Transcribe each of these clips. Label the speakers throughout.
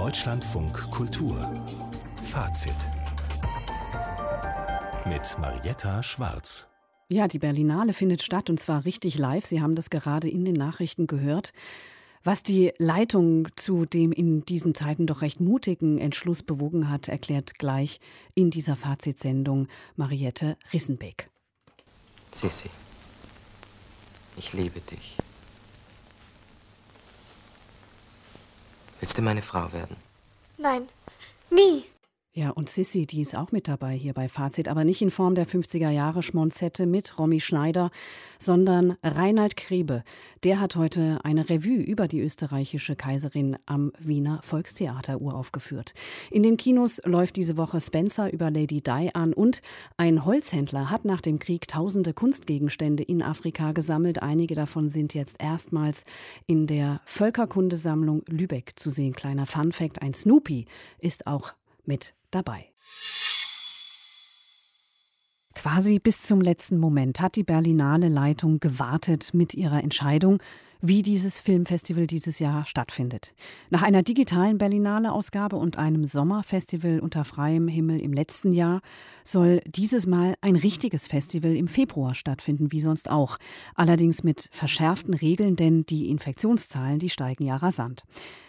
Speaker 1: Deutschlandfunk Kultur Fazit mit Marietta Schwarz.
Speaker 2: Ja, die Berlinale findet statt und zwar richtig live. Sie haben das gerade in den Nachrichten gehört. Was die Leitung zu dem in diesen Zeiten doch recht mutigen Entschluss bewogen hat, erklärt gleich in dieser Fazitsendung Mariette Rissenbeek.
Speaker 3: Sissi, ich liebe dich. Willst du meine Frau werden?
Speaker 4: Nein, nie.
Speaker 2: Ja, und Sissi, die ist auch mit dabei hier bei Fazit, aber nicht in Form der 50er-Jahre-Schmonzette mit Romy Schneider, sondern Reinhard Grebe. Der hat heute eine Revue über die österreichische Kaiserin am Wiener Volkstheater uraufgeführt. In den Kinos läuft diese Woche Spencer über Lady Di an und ein Holzhändler hat nach dem Krieg tausende Kunstgegenstände in Afrika gesammelt. Einige davon sind jetzt erstmals in der Völkerkundesammlung Lübeck zu sehen. Kleiner Funfact, ein Snoopy ist auch mit dabei. Quasi bis zum letzten Moment hat die Berlinale Leitung gewartet mit ihrer Entscheidung, wie dieses Filmfestival dieses Jahr stattfindet. Nach einer digitalen Berlinale-Ausgabe und einem Sommerfestival unter freiem Himmel im letzten Jahr soll dieses Mal ein richtiges Festival im Februar stattfinden, wie sonst auch. Allerdings mit verschärften Regeln, denn die Infektionszahlen, die steigen ja rasant.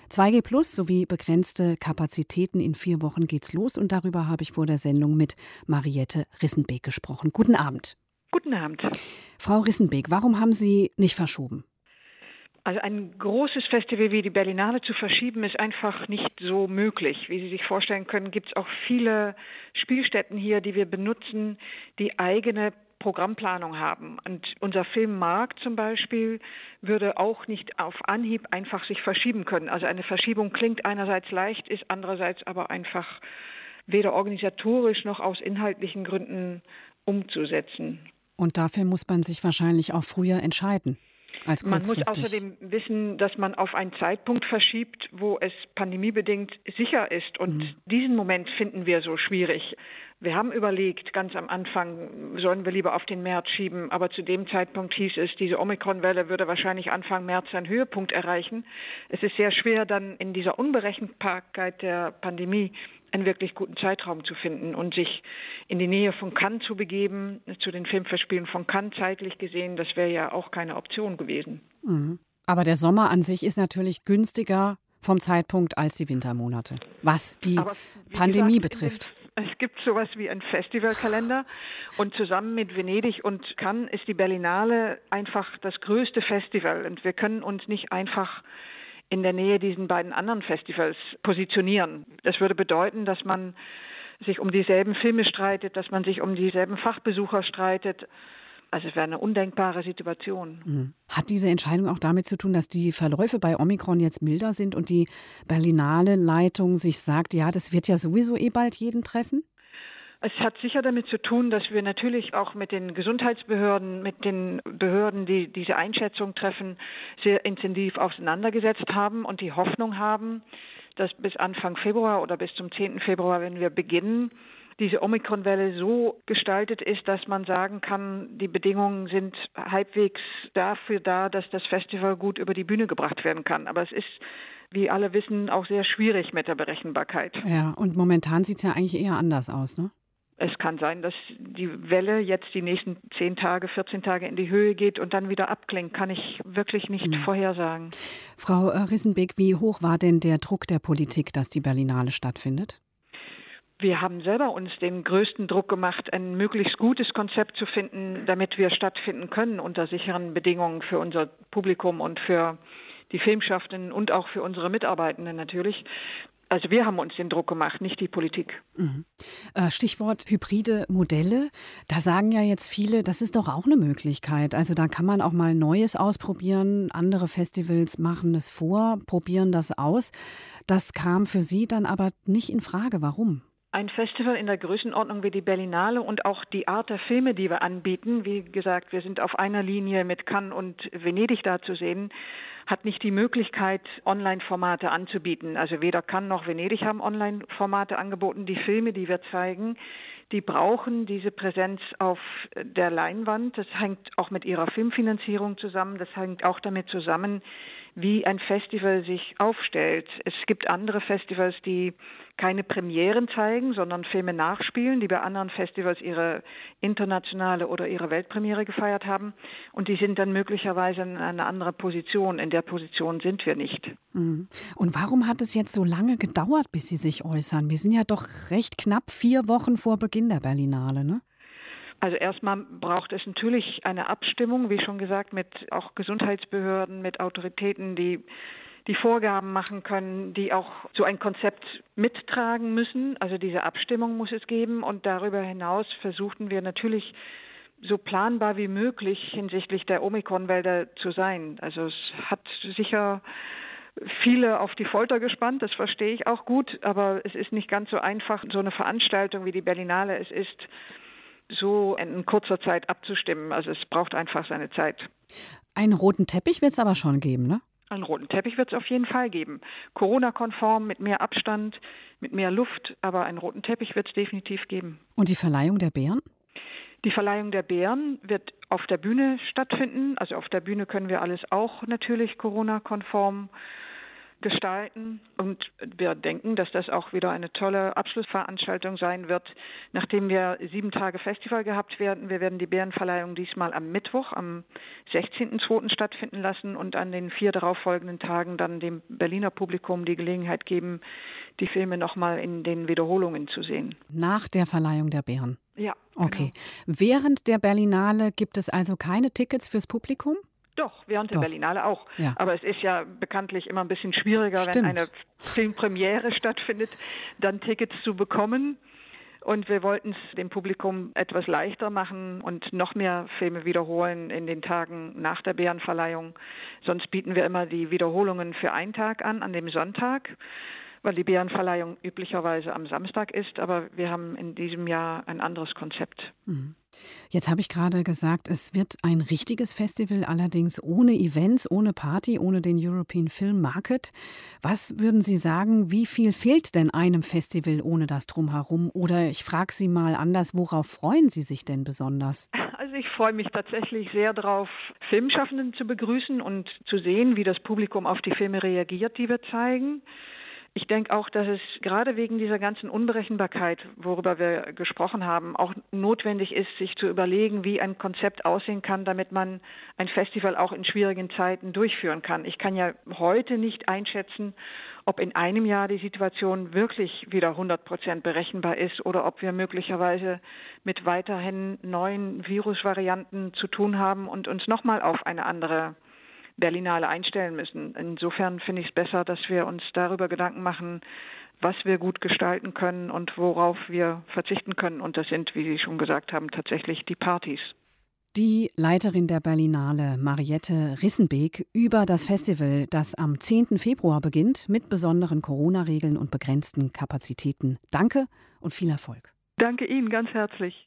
Speaker 2: 2G+ sowie begrenzte Kapazitäten. In 4 Wochen geht's los und darüber habe ich vor der Sendung mit Mariette Rissenbeek gesprochen. Guten Abend.
Speaker 5: Guten Abend.
Speaker 2: Frau Rissenbeek, warum haben Sie nicht verschoben?
Speaker 5: Also ein großes Festival wie die Berlinale zu verschieben, ist einfach nicht so möglich. Wie Sie sich vorstellen können, gibt es auch viele Spielstätten hier, die wir benutzen, die eigene Programmplanung haben. Und unser Filmmarkt zum Beispiel würde auch nicht auf Anhieb einfach sich verschieben können. Also eine Verschiebung klingt einerseits leicht, ist andererseits aber einfach weder organisatorisch noch aus inhaltlichen Gründen umzusetzen.
Speaker 2: Und dafür muss man sich wahrscheinlich auch früher entscheiden.
Speaker 5: Man muss außerdem wissen, dass man auf einen Zeitpunkt verschiebt, wo es pandemiebedingt sicher ist. Und diesen Moment finden wir so schwierig. Wir haben überlegt, ganz am Anfang, sollen wir lieber auf den März schieben. Aber zu dem Zeitpunkt hieß es, diese Omikron-Welle würde wahrscheinlich Anfang März seinen Höhepunkt erreichen. Es ist sehr schwer, dann in dieser Unberechenbarkeit der Pandemie einen wirklich guten Zeitraum zu finden und sich in die Nähe von Cannes zu begeben, zu den Filmfestspielen von Cannes zeitlich gesehen, das wäre ja auch keine Option gewesen.
Speaker 2: Aber der Sommer an sich ist natürlich günstiger vom Zeitpunkt als die Wintermonate, was die Pandemie betrifft.
Speaker 5: Es gibt sowas wie einen Festivalkalender und zusammen mit Venedig und Cannes ist die Berlinale einfach das größte Festival und wir können uns nicht einfach in der Nähe diesen beiden anderen Festivals positionieren. Das würde bedeuten, dass man sich um dieselben Filme streitet, dass man sich um dieselben Fachbesucher streitet. Also es wäre eine undenkbare Situation.
Speaker 2: Hat diese Entscheidung auch damit zu tun, dass die Verläufe bei Omikron jetzt milder sind und die Berlinale-Leitung sich sagt, ja, das wird ja sowieso bald jeden treffen?
Speaker 5: Es hat sicher damit zu tun, dass wir natürlich auch mit den Gesundheitsbehörden, mit den Behörden, die diese Einschätzung treffen, sehr intensiv auseinandergesetzt haben und die Hoffnung haben, dass bis Anfang Februar oder bis zum 10. Februar, wenn wir beginnen, diese Omikron-Welle so gestaltet ist, dass man sagen kann, die Bedingungen sind halbwegs dafür da, dass das Festival gut über die Bühne gebracht werden kann. Aber es ist, wie alle wissen, auch sehr schwierig mit der Berechenbarkeit.
Speaker 2: Ja, und momentan sieht es ja eigentlich eher anders aus, ne?
Speaker 5: Es kann sein, dass die Welle jetzt die nächsten 10 Tage, 14 Tage in die Höhe geht und dann wieder abklingt. Kann ich wirklich nicht vorhersagen.
Speaker 2: Frau Rissenbeek, wie hoch war denn der Druck der Politik, dass die Berlinale stattfindet?
Speaker 5: Wir haben selber uns den größten Druck gemacht, ein möglichst gutes Konzept zu finden, damit wir stattfinden können unter sicheren Bedingungen für unser Publikum und für die Filmschaffenden und auch für unsere Mitarbeitenden natürlich. Also wir haben uns den Druck gemacht, nicht die Politik.
Speaker 2: Stichwort hybride Modelle. Da sagen ja jetzt viele, das ist doch auch eine Möglichkeit. Also da kann man auch mal Neues ausprobieren. Andere Festivals machen es vor, probieren das aus. Das kam für Sie dann aber nicht in Frage. Warum?
Speaker 5: Ein Festival in der Größenordnung wie die Berlinale und auch die Art der Filme, die wir anbieten, wie gesagt, wir sind auf einer Linie mit Cannes und Venedig da zu sehen, hat nicht die Möglichkeit, Online-Formate anzubieten. Also weder Cannes noch Venedig haben Online-Formate angeboten. Die Filme, die wir zeigen, die brauchen diese Präsenz auf der Leinwand. Das hängt auch mit ihrer Filmfinanzierung zusammen. Das hängt auch damit zusammen, wie ein Festival sich aufstellt. Es gibt andere Festivals, die keine Premieren zeigen, sondern Filme nachspielen, die bei anderen Festivals ihre internationale oder ihre Weltpremiere gefeiert haben. Und die sind dann möglicherweise in einer anderen Position. In der Position sind wir nicht.
Speaker 2: Und warum hat es jetzt so lange gedauert, bis Sie sich äußern? Wir sind ja doch recht knapp 4 Wochen vor Beginn der Berlinale, ne?
Speaker 5: Also erstmal braucht es natürlich eine Abstimmung, wie schon gesagt, mit auch Gesundheitsbehörden, mit Autoritäten, die Vorgaben machen können, die auch so ein Konzept mittragen müssen. Also diese Abstimmung muss es geben. Und darüber hinaus versuchten wir natürlich so planbar wie möglich hinsichtlich der Omikron-Welle zu sein. Also es hat sicher viele auf die Folter gespannt, das verstehe ich auch gut. Aber es ist nicht ganz so einfach, so eine Veranstaltung wie die Berlinale es ist, so in kurzer Zeit abzustimmen. Also es braucht einfach seine Zeit.
Speaker 2: Einen roten Teppich wird es aber schon geben, ne?
Speaker 5: Einen roten Teppich wird es auf jeden Fall geben. Corona-konform, mit mehr Abstand, mit mehr Luft, aber einen roten Teppich wird es definitiv geben.
Speaker 2: Und die Verleihung der Bären?
Speaker 5: Die Verleihung der Bären wird auf der Bühne stattfinden. Also auf der Bühne können wir alles auch natürlich Corona-konform gestalten. Und wir denken, dass das auch wieder eine tolle Abschlussveranstaltung sein wird. Nachdem wir 7 Tage Festival gehabt werden, wir werden die Bärenverleihung diesmal am Mittwoch, am 16.02. stattfinden lassen und an den 4 darauffolgenden Tagen dann dem Berliner Publikum die Gelegenheit geben, die Filme nochmal in den Wiederholungen zu sehen.
Speaker 2: Nach der Verleihung der Bären?
Speaker 5: Ja.
Speaker 2: Okay.
Speaker 5: Genau.
Speaker 2: Während der Berlinale gibt es also keine Tickets fürs Publikum?
Speaker 5: Doch, während der Berlinale auch.
Speaker 2: Ja.
Speaker 5: Aber es ist ja bekanntlich immer ein bisschen schwieriger,
Speaker 2: Stimmt.
Speaker 5: wenn eine Filmpremiere stattfindet, dann Tickets zu bekommen. Und wir wollten es dem Publikum etwas leichter machen und noch mehr Filme wiederholen in den Tagen nach der Bärenverleihung. Sonst bieten wir immer die Wiederholungen für einen Tag an dem Sonntag, weil die Bärenverleihung üblicherweise am Samstag ist. Aber wir haben in diesem Jahr ein anderes Konzept.
Speaker 2: Jetzt habe ich gerade gesagt, es wird ein richtiges Festival, allerdings ohne Events, ohne Party, ohne den European Film Market. Was würden Sie sagen, wie viel fehlt denn einem Festival ohne das Drumherum? Oder ich frage Sie mal anders, worauf freuen Sie sich denn besonders?
Speaker 5: Also ich freue mich tatsächlich sehr darauf, Filmschaffenden zu begrüßen und zu sehen, wie das Publikum auf die Filme reagiert, die wir zeigen. Ich denke auch, dass es gerade wegen dieser ganzen Unberechenbarkeit, worüber wir gesprochen haben, auch notwendig ist, sich zu überlegen, wie ein Konzept aussehen kann, damit man ein Festival auch in schwierigen Zeiten durchführen kann. Ich kann ja heute nicht einschätzen, ob in einem Jahr die Situation wirklich wieder 100% berechenbar ist oder ob wir möglicherweise mit weiterhin neuen Virusvarianten zu tun haben und uns nochmal auf eine andere Berlinale einstellen müssen. Insofern finde ich es besser, dass wir uns darüber Gedanken machen, was wir gut gestalten können und worauf wir verzichten können. Und das sind, wie Sie schon gesagt haben, tatsächlich die Partys.
Speaker 2: Die Leiterin der Berlinale, Mariette Rissenbeek, über das Festival, das am 10. Februar beginnt, mit besonderen Corona-Regeln und begrenzten Kapazitäten. Danke und viel Erfolg.
Speaker 5: Danke Ihnen ganz herzlich.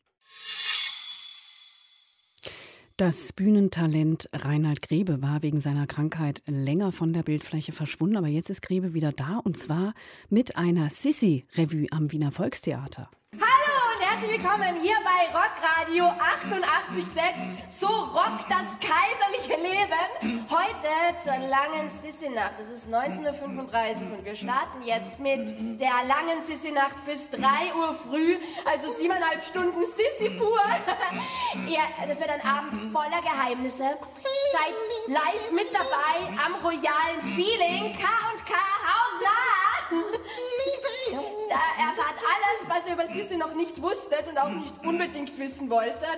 Speaker 2: Das Bühnentalent Reinhard Grebe war wegen seiner Krankheit länger von der Bildfläche verschwunden, aber jetzt ist Grebe wieder da und zwar mit einer Sissi-Revue am Wiener Volkstheater.
Speaker 6: Hallo und herzlich willkommen hier bei Rockradio 88,6. So rockt das kaiserliche Leben. Heute zur langen Sissi-Nacht. Es ist 19:35 Uhr und wir starten jetzt mit der langen Sissi-Nacht bis 3 Uhr früh. Also 7,5 Stunden Sissi pur. Ja, das wird ein Abend voller Geheimnisse. Seid live mit dabei am royalen Feeling. K&K, hautnah! Da erfahrt alles, was ihr über Sissi noch nicht wusstet und auch nicht unbedingt wissen wolltet.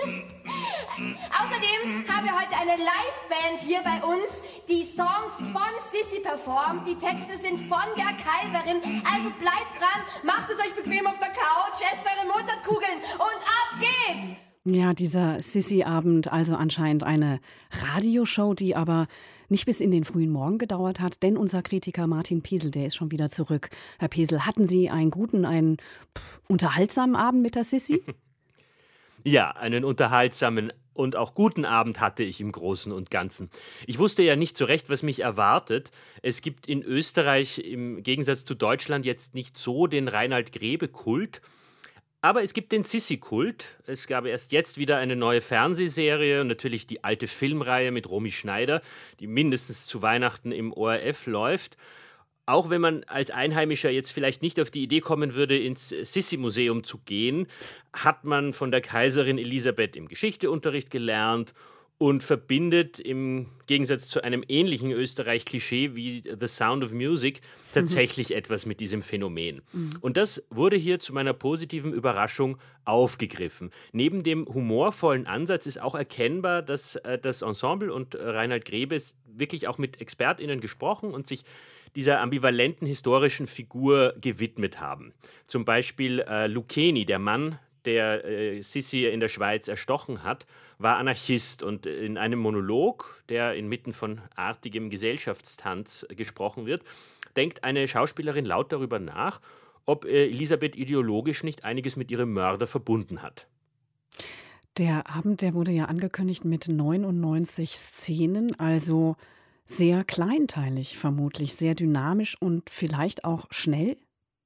Speaker 6: Außerdem haben wir heute eine Live-Band hier bei uns, die Songs von Sissi performt. Die Texte sind von der Kaiserin. Also bleibt dran, macht es euch bequem auf der Couch, esst eure Mozartkugeln und ab geht's!
Speaker 2: Ja, dieser Sissi-Abend, also anscheinend eine Radioshow, die aber nicht bis in den frühen Morgen gedauert hat, denn unser Kritiker Martin Pesel, der ist schon wieder zurück. Herr Pesel, hatten Sie einen unterhaltsamen Abend mit der Sissi?
Speaker 7: Ja, einen unterhaltsamen und auch guten Abend hatte ich im Großen und Ganzen. Ich wusste ja nicht so recht, was mich erwartet. Es gibt in Österreich im Gegensatz zu Deutschland jetzt nicht so den Reinhard Grebe-Kult. Aber es gibt den Sissi-Kult. Es gab erst jetzt wieder eine neue Fernsehserie, natürlich die alte Filmreihe mit Romy Schneider, die mindestens zu Weihnachten im ORF läuft. Auch wenn man als Einheimischer jetzt vielleicht nicht auf die Idee kommen würde, ins Sissi-Museum zu gehen, hat man von der Kaiserin Elisabeth im Geschichteunterricht gelernt und verbindet im Gegensatz zu einem ähnlichen Österreich-Klischee wie The Sound of Music tatsächlich etwas mit diesem Phänomen. Und das wurde hier zu meiner positiven Überraschung aufgegriffen. Neben dem humorvollen Ansatz ist auch erkennbar, dass das Ensemble und Reinhard Grebe wirklich auch mit ExpertInnen gesprochen und sich dieser ambivalenten historischen Figur gewidmet haben. Zum Beispiel Lucchini, der Mann, der Sissi in der Schweiz erstochen hat, war Anarchist und in einem Monolog, der inmitten von artigem Gesellschaftstanz gesprochen wird, denkt eine Schauspielerin laut darüber nach, ob Elisabeth ideologisch nicht einiges mit ihrem Mörder verbunden hat.
Speaker 2: Der Abend, der wurde ja angekündigt mit 99 Szenen, also sehr kleinteilig vermutlich, sehr dynamisch und vielleicht auch schnell.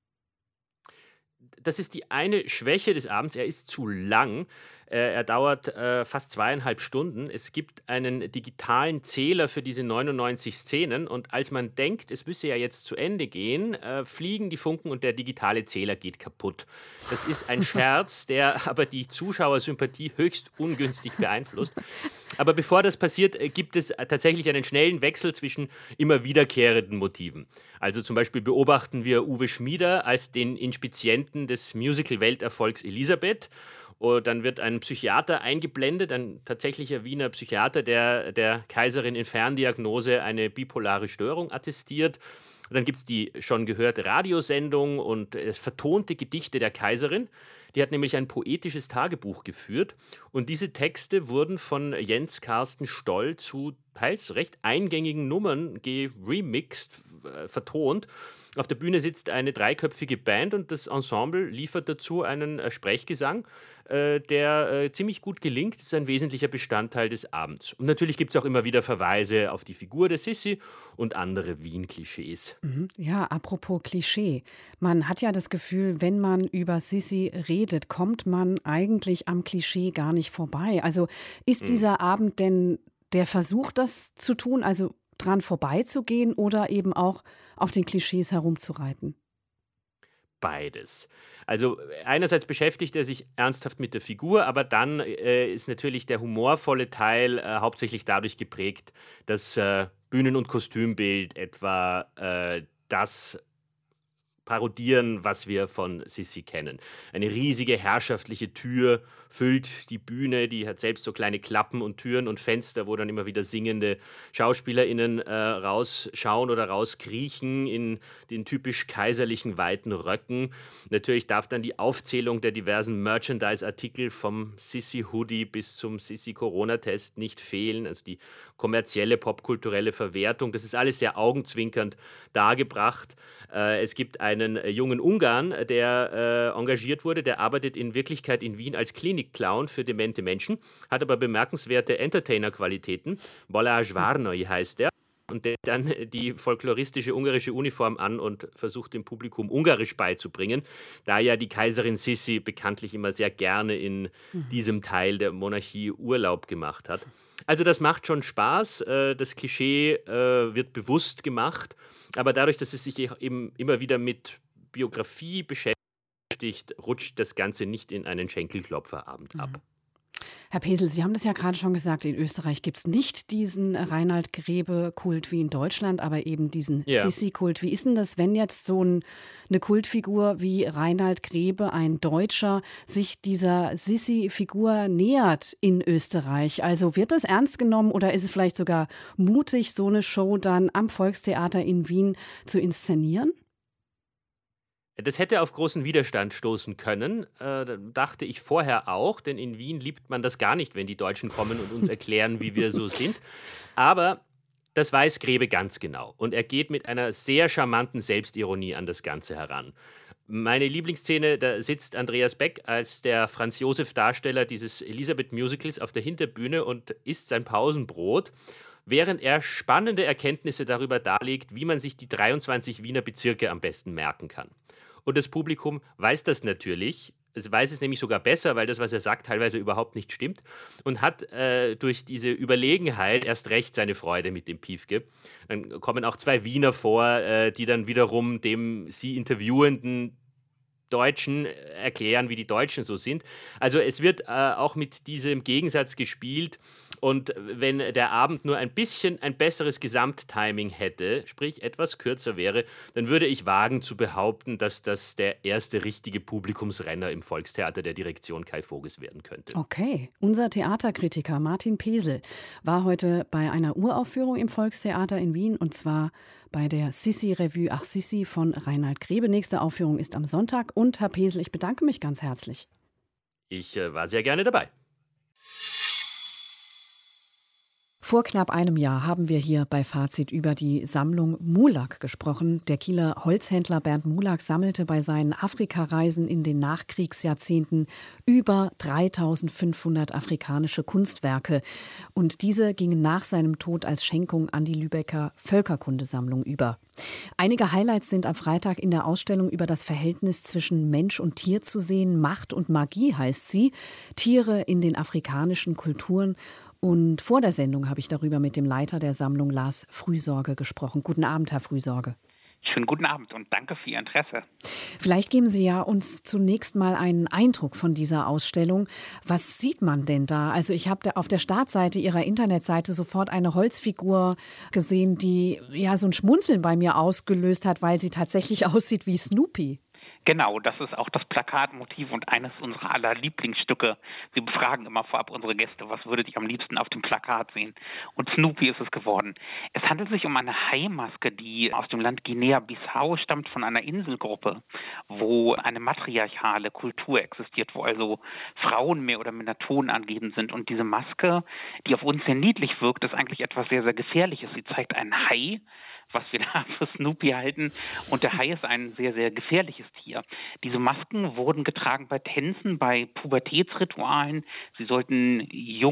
Speaker 7: Das ist die eine Schwäche des Abends, er ist zu lang. Er dauert fast 2,5 Stunden. Es gibt einen digitalen Zähler für diese 99 Szenen und als man denkt, es müsse ja jetzt zu Ende gehen, fliegen die Funken und der digitale Zähler geht kaputt. Das ist ein Scherz, der aber die Zuschauersympathie höchst ungünstig beeinflusst. Aber bevor das passiert, gibt es tatsächlich einen schnellen Wechsel zwischen immer wiederkehrenden Motiven. Also zum Beispiel beobachten wir Uwe Schmieder als den Inspizienten des Musical-Welterfolgs Elisabeth. Dann wird ein Psychiater eingeblendet, ein tatsächlicher Wiener Psychiater, der der Kaiserin in Ferndiagnose eine bipolare Störung attestiert. Dann gibt es die schon gehörte Radiosendung und vertonte Gedichte der Kaiserin. Die hat nämlich ein poetisches Tagebuch geführt. Und diese Texte wurden von Jens Carsten Stoll zu teils recht eingängigen Nummern geremixed, vertont. Auf der Bühne sitzt eine dreiköpfige Band und das Ensemble liefert dazu einen Sprechgesang, der ziemlich gut gelingt. Das ist ein wesentlicher Bestandteil des Abends. Und natürlich gibt es auch immer wieder Verweise auf die Figur der Sissi und andere Wien-Klischees.
Speaker 2: Ja, apropos Klischee. Man hat ja das Gefühl, wenn man über Sissi redet, kommt man eigentlich am Klischee gar nicht vorbei. Also ist dieser Abend denn der Versuch, das zu tun, also dran vorbeizugehen oder eben auch auf den Klischees herumzureiten?
Speaker 7: Beides. Also einerseits beschäftigt er sich ernsthaft mit der Figur, aber dann ist natürlich der humorvolle Teil hauptsächlich dadurch geprägt, dass Bühnen- und Kostümbild etwa das parodieren, was wir von Sissi kennen. Eine riesige herrschaftliche Tür füllt die Bühne, die hat selbst so kleine Klappen und Türen und Fenster, wo dann immer wieder singende SchauspielerInnen rausschauen oder rauskriechen in den typisch kaiserlichen weiten Röcken. Natürlich darf dann die Aufzählung der diversen Merchandise-Artikel vom Sissi-Hoodie bis zum Sissi-Corona-Test nicht fehlen. Also die kommerzielle, popkulturelle Verwertung, das ist alles sehr augenzwinkernd dargebracht. Es gibt einen jungen Ungarn, der engagiert wurde, der arbeitet in Wirklichkeit in Wien als Klinikclown für demente Menschen, hat aber bemerkenswerte Entertainer-Qualitäten. Balázs Várnai heißt er. Und der dann die folkloristische ungarische Uniform an und versucht dem Publikum Ungarisch beizubringen, da ja die Kaiserin Sissi bekanntlich immer sehr gerne in diesem Teil der Monarchie Urlaub gemacht hat. Also das macht schon Spaß, das Klischee wird bewusst gemacht, aber dadurch, dass es sich eben immer wieder mit Biografie beschäftigt, rutscht das Ganze nicht in einen Schenkelklopferabend ab.
Speaker 2: Herr Pesel, Sie haben das ja gerade schon gesagt, in Österreich gibt es nicht diesen Reinhard Grebe-Kult wie in Deutschland, aber eben diesen Sissi-Kult. Wie ist denn das, wenn jetzt so eine Kultfigur wie Reinhard Grebe, ein Deutscher, sich dieser Sissi-Figur nähert in Österreich? Also wird das ernst genommen oder ist es vielleicht sogar mutig, so eine Show dann am Volkstheater in Wien zu inszenieren?
Speaker 7: Das hätte auf großen Widerstand stoßen können, dachte ich vorher auch, denn in Wien liebt man das gar nicht, wenn die Deutschen kommen und uns erklären, wie wir so sind. Aber das weiß Grebe ganz genau und er geht mit einer sehr charmanten Selbstironie an das Ganze heran. Meine Lieblingsszene, da sitzt Andreas Beck als der Franz-Josef-Darsteller dieses Elisabeth-Musicals auf der Hinterbühne und isst sein Pausenbrot, während er spannende Erkenntnisse darüber darlegt, wie man sich die 23 Wiener Bezirke am besten merken kann. Und das Publikum weiß das natürlich, weiß es nämlich sogar besser, weil das, was er sagt, teilweise überhaupt nicht stimmt und hat durch diese Überlegenheit erst recht seine Freude mit dem Piefke. Dann kommen auch 2 Wiener vor, die dann wiederum dem sie interviewenden Deutschen erklären, wie die Deutschen so sind. Also es wird auch mit diesem Gegensatz gespielt und wenn der Abend nur ein bisschen ein besseres Gesamttiming hätte, sprich etwas kürzer wäre, dann würde ich wagen zu behaupten, dass das der erste richtige Publikumsrenner im Volkstheater der Direktion Kai Voges werden könnte.
Speaker 2: Okay, unser Theaterkritiker Martin Pesel war heute bei einer Uraufführung im Volkstheater in Wien und zwar bei der Sissi-Revue Ach Sissi von Reinhard Grebe. Nächste Aufführung ist am Sonntag. Und Herr Pesel, ich bedanke mich ganz herzlich.
Speaker 7: Ich war sehr gerne dabei.
Speaker 2: Vor knapp einem Jahr haben wir hier bei Fazit über die Sammlung Mulak gesprochen. Der Kieler Holzhändler Bernd Mulak sammelte bei seinen Afrikareisen in den Nachkriegsjahrzehnten über 3500 afrikanische Kunstwerke. Und diese gingen nach seinem Tod als Schenkung an die Lübecker Völkerkundesammlung über. Einige Highlights sind am Freitag in der Ausstellung über das Verhältnis zwischen Mensch und Tier zu sehen. Macht und Magie heißt sie. Tiere in den afrikanischen Kulturen. Und vor der Sendung habe ich darüber mit dem Leiter der Sammlung Lars Frühsorge gesprochen. Guten Abend, Herr Frühsorge.
Speaker 8: Schönen guten Abend und danke für Ihr Interesse.
Speaker 2: Vielleicht geben Sie ja uns zunächst mal einen Eindruck von dieser Ausstellung. Was sieht man denn da? Also ich habe auf der Startseite Ihrer Internetseite sofort eine Holzfigur gesehen, die ja so ein Schmunzeln bei mir ausgelöst hat, weil sie tatsächlich aussieht wie Snoopy.
Speaker 8: Genau, das ist auch das Plakatmotiv und eines unserer aller Lieblingsstücke. Wir befragen immer vorab unsere Gäste, was würdet ihr am liebsten auf dem Plakat sehen? Und Snoopy ist es geworden. Es handelt sich um eine Haimaske, die aus dem Land Guinea-Bissau stammt, von einer Inselgruppe, wo eine matriarchale Kultur existiert, wo also Frauen mehr oder minder tonangebend sind. Und diese Maske, die auf uns sehr niedlich wirkt, ist eigentlich etwas sehr, sehr Gefährliches. Sie zeigt einen Hai, was wir da für Snoopy halten. Und der Hai ist ein sehr, sehr gefährliches Tier. Diese Masken wurden getragen bei Tänzen, bei Pubertätsritualen. Sie sollten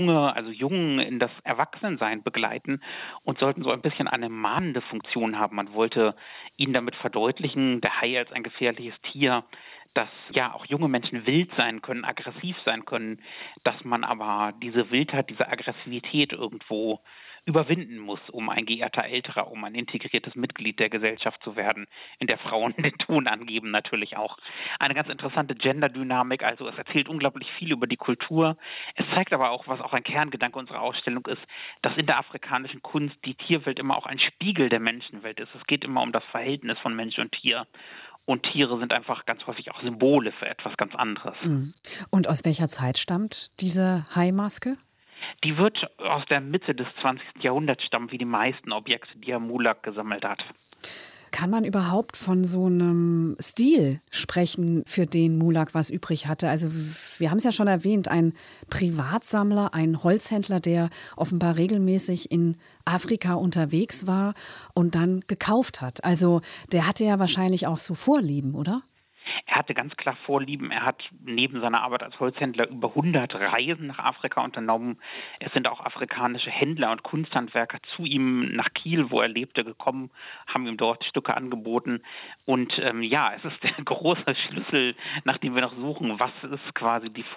Speaker 8: Jungen in das Erwachsensein begleiten und sollten so ein bisschen eine mahnende Funktion haben. Man wollte ihnen damit verdeutlichen, der Hai als ein gefährliches Tier, dass ja auch junge Menschen wild sein können, aggressiv sein können, dass man aber diese Wildheit, diese Aggressivität irgendwo überwinden muss, um ein geehrter Älterer, um ein integriertes Mitglied der Gesellschaft zu werden, in der Frauen den Ton angeben natürlich auch. Eine ganz interessante Genderdynamik, also es erzählt unglaublich viel über die Kultur. Es zeigt aber auch, was auch ein Kerngedanke unserer Ausstellung ist, dass in der afrikanischen Kunst die Tierwelt immer auch ein Spiegel der Menschenwelt ist. Es geht immer um das Verhältnis von Mensch und Tier. Und Tiere sind einfach ganz häufig auch Symbole für etwas ganz anderes.
Speaker 2: Und aus welcher Zeit stammt diese Haimaske?
Speaker 8: Die wird aus der Mitte des 20. Jahrhunderts stammen, wie die meisten Objekte, die Herr Mulak gesammelt hat.
Speaker 2: Kann man überhaupt von so einem Stil sprechen, für den Mulak was übrig hatte? Also wir haben es ja schon erwähnt, ein Privatsammler, ein Holzhändler, der offenbar regelmäßig in Afrika unterwegs war und dann gekauft hat. Also der hatte ja wahrscheinlich auch so Vorlieben, oder?
Speaker 8: Er hatte ganz klar Vorlieben. Er hat neben seiner Arbeit als Holzhändler über 100 Reisen nach Afrika unternommen. Es sind auch afrikanische Händler und Kunsthandwerker zu ihm nach Kiel, wo er lebte, gekommen, haben ihm dort Stücke angeboten. Und es ist der große Schlüssel, nach dem wir noch suchen. Was ist quasi die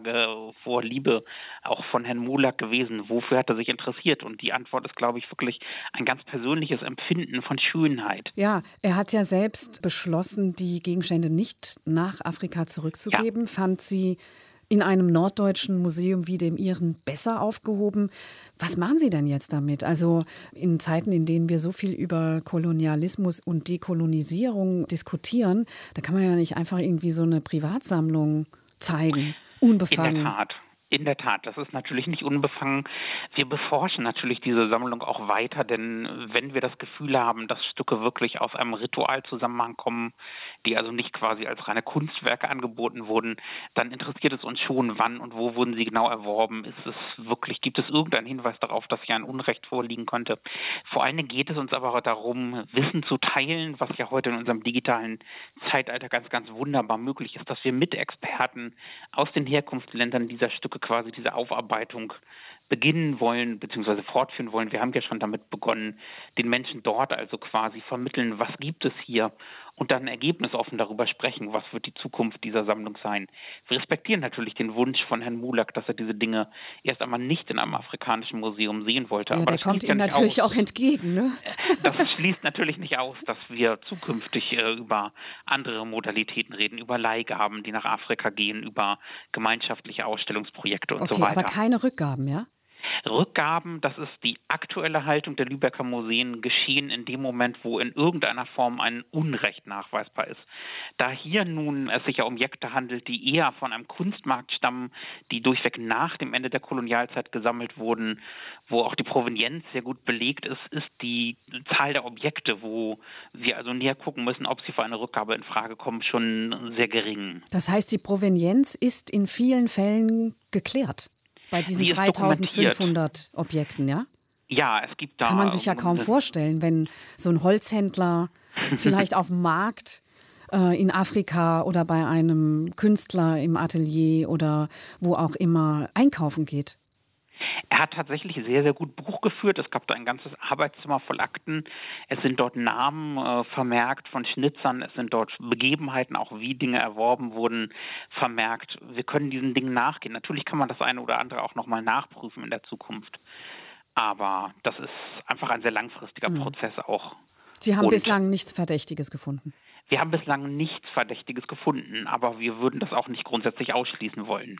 Speaker 8: Vorliebe auch von Herrn Mulak gewesen? Wofür hat er sich interessiert? Und die Antwort ist, glaube ich, wirklich ein ganz persönliches Empfinden von Schönheit.
Speaker 2: Ja, er hat ja selbst beschlossen, die Gegenstände nicht nach Afrika zurückzugeben. Ja. Fand sie in einem norddeutschen Museum wie dem Ihren besser aufgehoben. Was machen Sie denn jetzt damit? Also in Zeiten, in denen wir so viel über Kolonialismus und Dekolonisierung diskutieren, da kann man ja nicht einfach irgendwie so eine Privatsammlung zeigen, unbefangen.
Speaker 8: In der Tat, das ist natürlich nicht unbefangen. Wir beforschen natürlich diese Sammlung auch weiter, denn wenn wir das Gefühl haben, dass Stücke wirklich aus einem Ritualzusammenhang kommen, die also nicht quasi als reine Kunstwerke angeboten wurden, dann interessiert es uns schon, wann und wo wurden sie genau erworben. Gibt es irgendeinen Hinweis darauf, dass hier ein Unrecht vorliegen könnte? Vor allen Dingen geht es uns aber auch darum, Wissen zu teilen, was ja heute in unserem digitalen Zeitalter ganz, ganz wunderbar möglich ist, dass wir mit Experten aus den Herkunftsländern dieser Stücke quasi diese Aufarbeitung beginnen wollen bzw. fortführen wollen. Wir haben ja schon damit begonnen, den Menschen dort also quasi vermitteln, was gibt es hier und dann ergebnisoffen darüber sprechen, was wird die Zukunft dieser Sammlung sein. Wir respektieren natürlich den Wunsch von Herrn Mulak, dass er diese Dinge erst einmal nicht in einem afrikanischen Museum sehen wollte.
Speaker 2: Ja,
Speaker 8: aber
Speaker 2: der kommt ihm natürlich auch entgegen, ne?
Speaker 8: Das schließt natürlich nicht aus, dass wir zukünftig über andere Modalitäten reden, über Leihgaben, die nach Afrika gehen, über gemeinschaftliche Ausstellungsprojekte und so weiter.
Speaker 2: Aber keine Rückgaben, ja?
Speaker 8: Rückgaben, das ist die aktuelle Haltung der Lübecker Museen, geschehen in dem Moment, wo in irgendeiner Form ein Unrecht nachweisbar ist. Da hier nun es sich ja um Objekte handelt, die eher von einem Kunstmarkt stammen, die durchweg nach dem Ende der Kolonialzeit gesammelt wurden, wo auch die Provenienz sehr gut belegt ist, ist die Zahl der Objekte, wo wir also näher gucken müssen, ob sie für eine Rückgabe in Frage kommen, schon sehr gering.
Speaker 2: Das heißt, die Provenienz ist in vielen Fällen geklärt? Bei diesen 3500 Objekten, ja?
Speaker 8: Ja, es gibt da...
Speaker 2: Kann man sich ja kaum vorstellen, wenn so ein Holzhändler vielleicht auf dem Markt in Afrika oder bei einem Künstler im Atelier oder wo auch immer einkaufen geht.
Speaker 8: Er hat tatsächlich sehr, sehr gut Buch geführt. Es gab da ein ganzes Arbeitszimmer voll Akten. Es sind dort Namen vermerkt von Schnitzern. Es sind dort Begebenheiten, auch wie Dinge erworben wurden, vermerkt. Wir können diesen Dingen nachgehen. Natürlich kann man das eine oder andere auch nochmal nachprüfen in der Zukunft. Aber das ist einfach ein sehr langfristiger Prozess auch.
Speaker 2: Sie haben bislang nichts Verdächtiges gefunden?
Speaker 8: Wir haben bislang nichts Verdächtiges gefunden, aber wir würden das auch nicht grundsätzlich ausschließen wollen.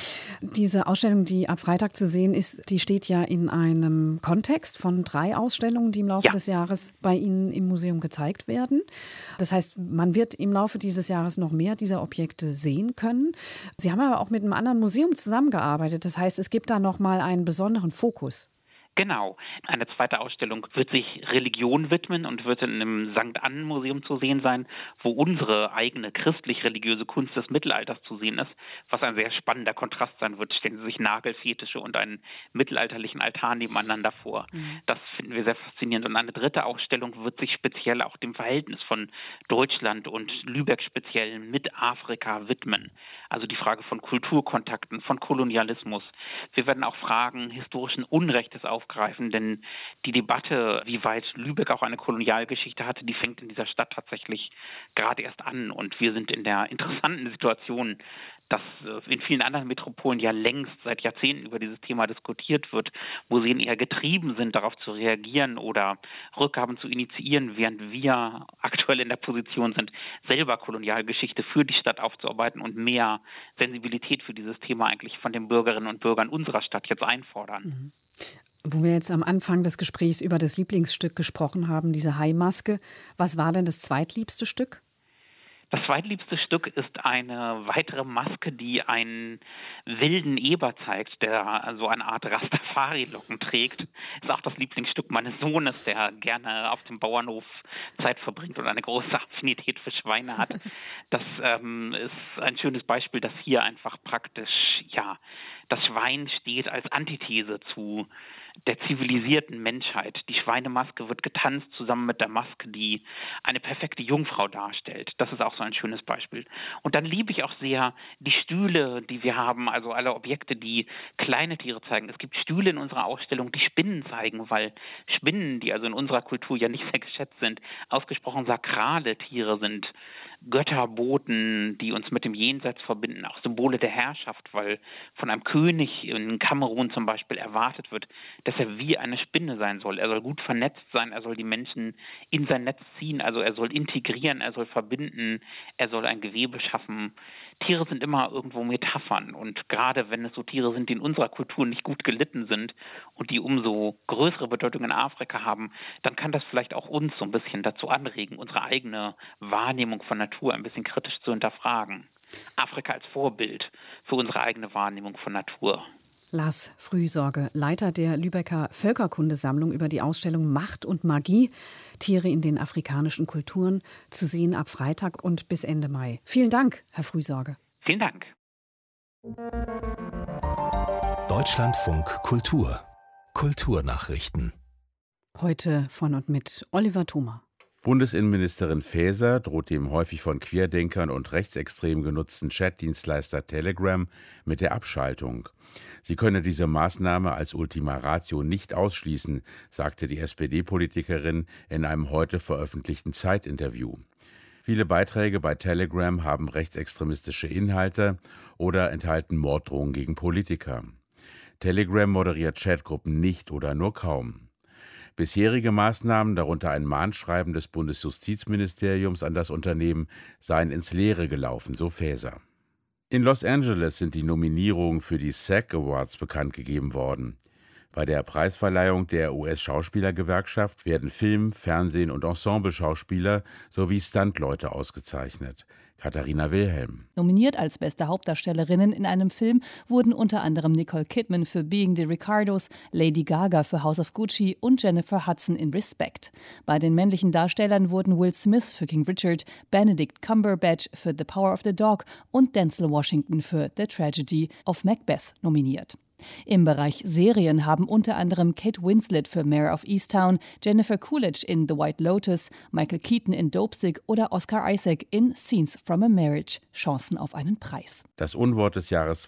Speaker 2: Diese Ausstellung, die ab Freitag zu sehen ist, die steht ja in einem Kontext von 3 Ausstellungen, die im Laufe des Jahres bei Ihnen im Museum gezeigt werden. Das heißt, man wird im Laufe dieses Jahres noch mehr dieser Objekte sehen können. Sie haben aber auch mit einem anderen Museum zusammengearbeitet. Das heißt, es gibt da noch mal einen besonderen Fokus.
Speaker 8: Genau. Eine zweite Ausstellung wird sich Religion widmen und wird in einem St. Annen-Museum zu sehen sein, wo unsere eigene christlich-religiöse Kunst des Mittelalters zu sehen ist, was ein sehr spannender Kontrast sein wird. Stellen Sie sich Nagelfetische und einen mittelalterlichen Altar nebeneinander vor. Das finden wir sehr faszinierend. Und eine dritte Ausstellung wird sich speziell auch dem Verhältnis von Deutschland und Lübeck speziell mit Afrika widmen. Also die Frage von Kulturkontakten, von Kolonialismus. Wir werden auch Fragen historischen Unrechtes aufgreifen, denn die Debatte, wie weit Lübeck auch eine Kolonialgeschichte hatte, die fängt in dieser Stadt tatsächlich gerade erst an. Und wir sind in der interessanten Situation, dass in vielen anderen Metropolen ja längst seit Jahrzehnten über dieses Thema diskutiert wird, Museen eher getrieben sind, darauf zu reagieren oder Rückgaben zu initiieren, während wir aktuell in der Position sind, selber Kolonialgeschichte für die Stadt aufzuarbeiten und mehr Sensibilität für dieses Thema eigentlich von den Bürgerinnen und Bürgern unserer Stadt jetzt einfordern.
Speaker 2: Wo wir jetzt am Anfang des Gesprächs über das Lieblingsstück gesprochen haben, diese Haimaske, was war denn das zweitliebste Stück?
Speaker 8: Das zweitliebste Stück ist eine weitere Maske, die einen wilden Eber zeigt, der so eine Art Rastafari-Locken trägt. Das ist auch das Lieblingsstück meines Sohnes, der gerne auf dem Bauernhof Zeit verbringt und eine große Affinität für Schweine hat. Das ist ein schönes Beispiel, dass hier einfach praktisch, das Schwein steht als Antithese zu der zivilisierten Menschheit. Die Schweinemaske wird getanzt zusammen mit der Maske, die eine perfekte Jungfrau darstellt. Das ist auch so ein schönes Beispiel. Und dann liebe ich auch sehr die Stühle, die wir haben, also alle Objekte, die kleine Tiere zeigen. Es gibt Stühle in unserer Ausstellung, die Spinnen zeigen, weil Spinnen, die also in unserer Kultur ja nicht sehr geschätzt sind, ausgesprochen sakrale Tiere sind. Götterboten, die uns mit dem Jenseits verbinden, auch Symbole der Herrschaft, weil von einem König in Kamerun zum Beispiel erwartet wird, dass er wie eine Spinne sein soll. Er soll gut vernetzt sein, er soll die Menschen in sein Netz ziehen, also er soll integrieren, er soll verbinden, er soll ein Gewebe schaffen. Tiere sind immer irgendwo Metaphern und gerade wenn es so Tiere sind, die in unserer Kultur nicht gut gelitten sind und die umso größere Bedeutung in Afrika haben, dann kann das vielleicht auch uns so ein bisschen dazu anregen, unsere eigene Wahrnehmung von Natur ein bisschen kritisch zu hinterfragen. Afrika als Vorbild für unsere eigene Wahrnehmung von Natur.
Speaker 2: Lars Frühsorge, Leiter der Lübecker Völkerkundesammlung über die Ausstellung Macht und Magie, Tiere in den afrikanischen Kulturen, zu sehen ab Freitag und bis Ende Mai. Vielen Dank, Herr Frühsorge.
Speaker 8: Vielen Dank.
Speaker 1: Deutschlandfunk Kultur. Kulturnachrichten.
Speaker 2: Heute von und mit Oliver Thoma.
Speaker 9: Bundesinnenministerin Faeser droht dem häufig von Querdenkern und Rechtsextremen genutzten Chatdienstleister Telegram mit der Abschaltung. Sie könne diese Maßnahme als Ultima Ratio nicht ausschließen, sagte die SPD-Politikerin in einem heute veröffentlichten Zeit-Interview. Viele Beiträge bei Telegram haben rechtsextremistische Inhalte oder enthalten Morddrohungen gegen Politiker. Telegram moderiert Chatgruppen nicht oder nur kaum. Bisherige Maßnahmen, darunter ein Mahnschreiben des Bundesjustizministeriums an das Unternehmen, seien ins Leere gelaufen, so Faeser. In Los Angeles sind die Nominierungen für die SAG Awards bekannt gegeben worden. Bei der Preisverleihung der US-Schauspielergewerkschaft werden Film-, Fernsehen- und Ensemble-Schauspieler sowie Stuntleute ausgezeichnet. Katharina Wilhelm.
Speaker 10: Nominiert als beste Hauptdarstellerinnen in einem Film wurden unter anderem Nicole Kidman für Being the Ricardos, Lady Gaga für House of Gucci und Jennifer Hudson in Respect. Bei den männlichen Darstellern wurden Will Smith für King Richard, Benedict Cumberbatch für The Power of the Dog und Denzel Washington für The Tragedy of Macbeth nominiert. Im Bereich Serien haben unter anderem Kate Winslet für Mare of Easttown, Jennifer Coolidge in The White Lotus, Michael Keaton in Dopesick oder Oscar Isaac in Scenes from a Marriage Chancen auf einen Preis.
Speaker 9: Das Unwort des Jahres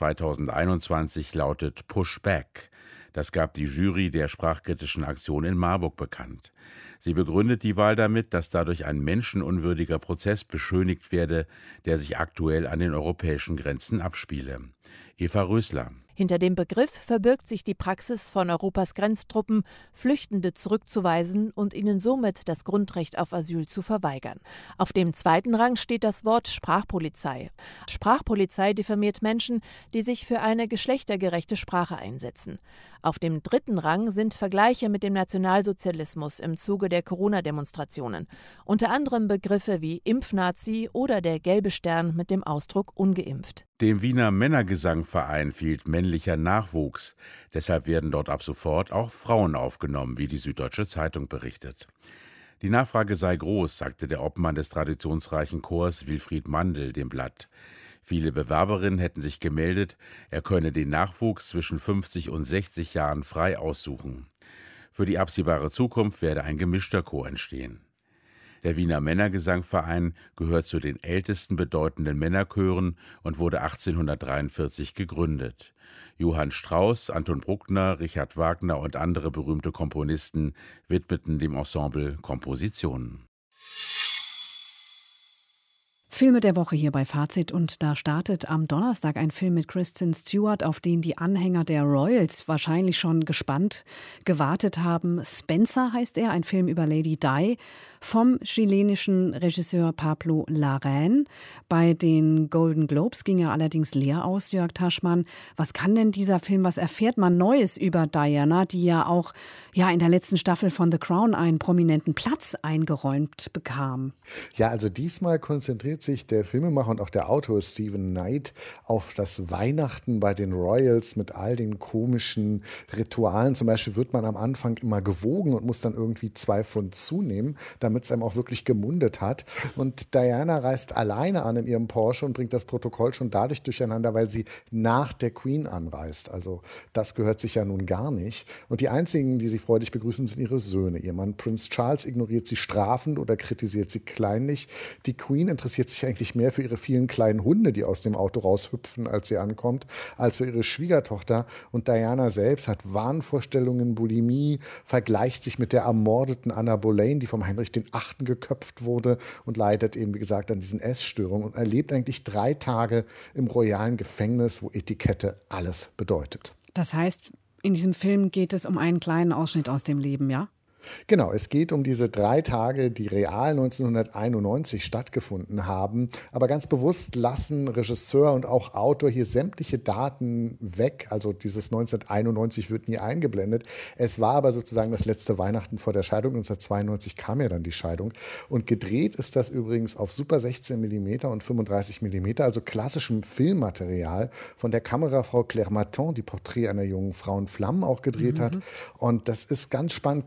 Speaker 9: 2021 lautet Pushback. Das gab die Jury der sprachkritischen Aktion in Marburg bekannt. Sie begründet die Wahl damit, dass dadurch ein menschenunwürdiger Prozess beschönigt werde, der sich aktuell an den europäischen Grenzen abspiele. Eva Rösler.
Speaker 11: Hinter dem Begriff verbirgt sich die Praxis von Europas Grenztruppen, Flüchtende zurückzuweisen und ihnen somit das Grundrecht auf Asyl zu verweigern. Auf dem zweiten Rang steht das Wort Sprachpolizei. Sprachpolizei diffamiert Menschen, die sich für eine geschlechtergerechte Sprache einsetzen. Auf dem dritten Rang sind Vergleiche mit dem Nationalsozialismus im Zuge der Corona-Demonstrationen. Unter anderem Begriffe wie Impfnazi oder der gelbe Stern mit dem Ausdruck ungeimpft.
Speaker 9: Dem Wiener Männergesangverein fehlt männlicher Nachwuchs. Deshalb werden dort ab sofort auch Frauen aufgenommen, wie die Süddeutsche Zeitung berichtet. Die Nachfrage sei groß, sagte der Obmann des traditionsreichen Chors Wilfried Mandl dem Blatt. Viele Bewerberinnen hätten sich gemeldet, er könne den Nachwuchs zwischen 50 und 60 Jahren frei aussuchen. Für die absehbare Zukunft werde ein gemischter Chor entstehen. Der Wiener Männergesangverein gehört zu den ältesten bedeutenden Männerchören und wurde 1843 gegründet. Johann Strauss, Anton Bruckner, Richard Wagner und andere berühmte Komponisten widmeten dem Ensemble Kompositionen.
Speaker 2: Filme der Woche hier bei Fazit und da startet am Donnerstag ein Film mit Kristen Stewart, auf den die Anhänger der Royals wahrscheinlich schon gespannt gewartet haben. Spencer heißt er, ein Film über Lady Di vom chilenischen Regisseur Pablo Larraín. Bei den Golden Globes ging er allerdings leer aus, Jörg Taschmann. Was kann denn dieser Film, was erfährt man Neues über Diana, die ja auch in der letzten Staffel von The Crown einen prominenten Platz eingeräumt bekam?
Speaker 12: Ja, also diesmal konzentriert sich der Filmemacher und auch der Autor Stephen Knight auf das Weihnachten bei den Royals mit all den komischen Ritualen. Zum Beispiel wird man am Anfang immer gewogen und muss dann irgendwie 2 Pfund zunehmen, damit es einem auch wirklich gemundet hat. Und Diana reist alleine an in ihrem Porsche und bringt das Protokoll schon dadurch durcheinander, weil sie nach der Queen anreist. Also das gehört sich ja nun gar nicht. Und die einzigen, die sie freudig begrüßen, sind ihre Söhne. Ihr Mann Prince Charles ignoriert sie strafend oder kritisiert sie kleinlich. Die Queen interessiert sich eigentlich mehr für ihre vielen kleinen Hunde, die aus dem Auto raushüpfen, als sie ankommt, als für ihre Schwiegertochter. Und Diana selbst hat Wahnvorstellungen, Bulimie, vergleicht sich mit der ermordeten Anna Boleyn, die vom Heinrich VIII. Geköpft wurde und leidet eben, wie gesagt, an diesen Essstörungen und erlebt eigentlich 3 Tage im royalen Gefängnis, wo Etikette alles bedeutet.
Speaker 2: Das heißt, in diesem Film geht es um einen kleinen Ausschnitt aus dem Leben, ja?
Speaker 12: Genau, es geht um diese 3 Tage, die real 1991 stattgefunden haben. Aber ganz bewusst lassen Regisseur und auch Autor hier sämtliche Daten weg. Also dieses 1991 wird nie eingeblendet. Es war aber sozusagen das letzte Weihnachten vor der Scheidung. 1992 kam ja dann die Scheidung. Und gedreht ist das übrigens auf Super 16 mm und 35 mm, also klassischem Filmmaterial von der Kamerafrau Claire Maton, die Porträt einer jungen Frau in Flammen auch gedreht hat. Und das ist ganz spannend gemacht, weil es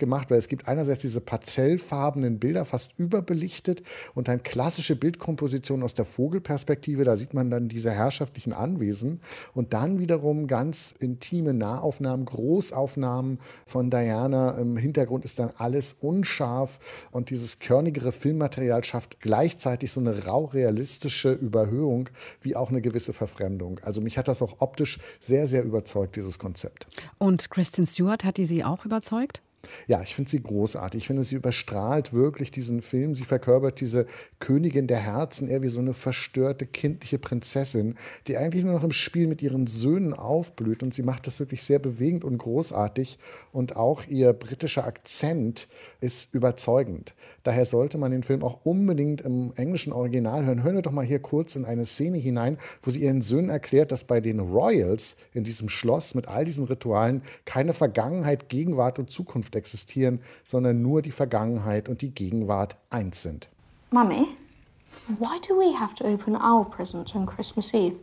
Speaker 12: es gibt einerseits diese pastellfarbenen Bilder, fast überbelichtet, und dann klassische Bildkompositionen aus der Vogelperspektive. Da sieht man dann diese herrschaftlichen Anwesen. Und dann wiederum ganz intime Nahaufnahmen, Großaufnahmen von Diana. Im Hintergrund ist dann alles unscharf. Und dieses körnigere Filmmaterial schafft gleichzeitig so eine rau realistische Überhöhung, wie auch eine gewisse Verfremdung. Also mich hat das auch optisch sehr, sehr überzeugt, dieses Konzept.
Speaker 2: Und Kristen Stewart, hat die Sie auch überzeugt?
Speaker 12: Ja, ich finde sie großartig. Ich finde, sie überstrahlt wirklich diesen Film. Sie verkörpert diese Königin der Herzen, eher wie so eine verstörte, kindliche Prinzessin, die eigentlich nur noch im Spiel mit ihren Söhnen aufblüht. Und sie macht das wirklich sehr bewegend und großartig. Und auch ihr britischer Akzent ist überzeugend. Daher sollte man den Film auch unbedingt im englischen Original hören. Hören wir doch mal hier kurz in eine Szene hinein, wo sie ihren Söhnen erklärt, dass bei den Royals in diesem Schloss mit all diesen Ritualen keine Vergangenheit, Gegenwart und Zukunft existieren, sondern nur die Vergangenheit und die Gegenwart eins sind.
Speaker 13: Mummy, why do we have to open our presents on Christmas Eve?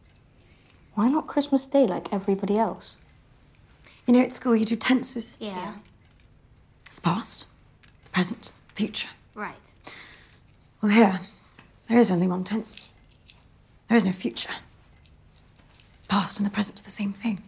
Speaker 13: Why not Christmas Day like everybody else?
Speaker 14: You know, at school you do tenses.
Speaker 13: Yeah.
Speaker 14: It's the past, the present, future.
Speaker 13: Right.
Speaker 14: Well, here, there is only one tense. There is no future. Past and the present are the same thing.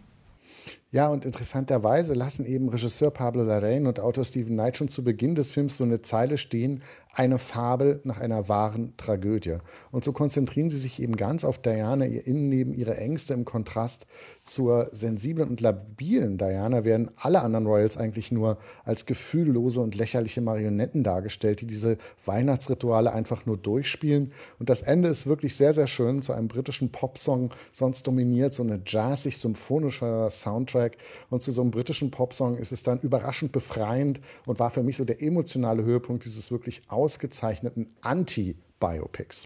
Speaker 12: Ja, und interessanterweise lassen eben Regisseur Pablo Larraín und Autor Steven Knight schon zu Beginn des Films so eine Zeile stehen: eine Fabel nach einer wahren Tragödie. Und so konzentrieren sie sich eben ganz auf Diana, ihr Innenleben, ihre Ängste. Im Kontrast zur sensiblen und labilen Diana werden alle anderen Royals eigentlich nur als gefühllose und lächerliche Marionetten dargestellt, die diese Weihnachtsrituale einfach nur durchspielen. Und das Ende ist wirklich sehr, sehr schön, zu einem britischen Popsong. Sonst dominiert so eine jazzig-symphonischer Soundtrack. Und zu so einem britischen Popsong ist es dann überraschend befreiend und war für mich so der emotionale Höhepunkt dieses wirklich ausgezeichneten Anti-Biopics.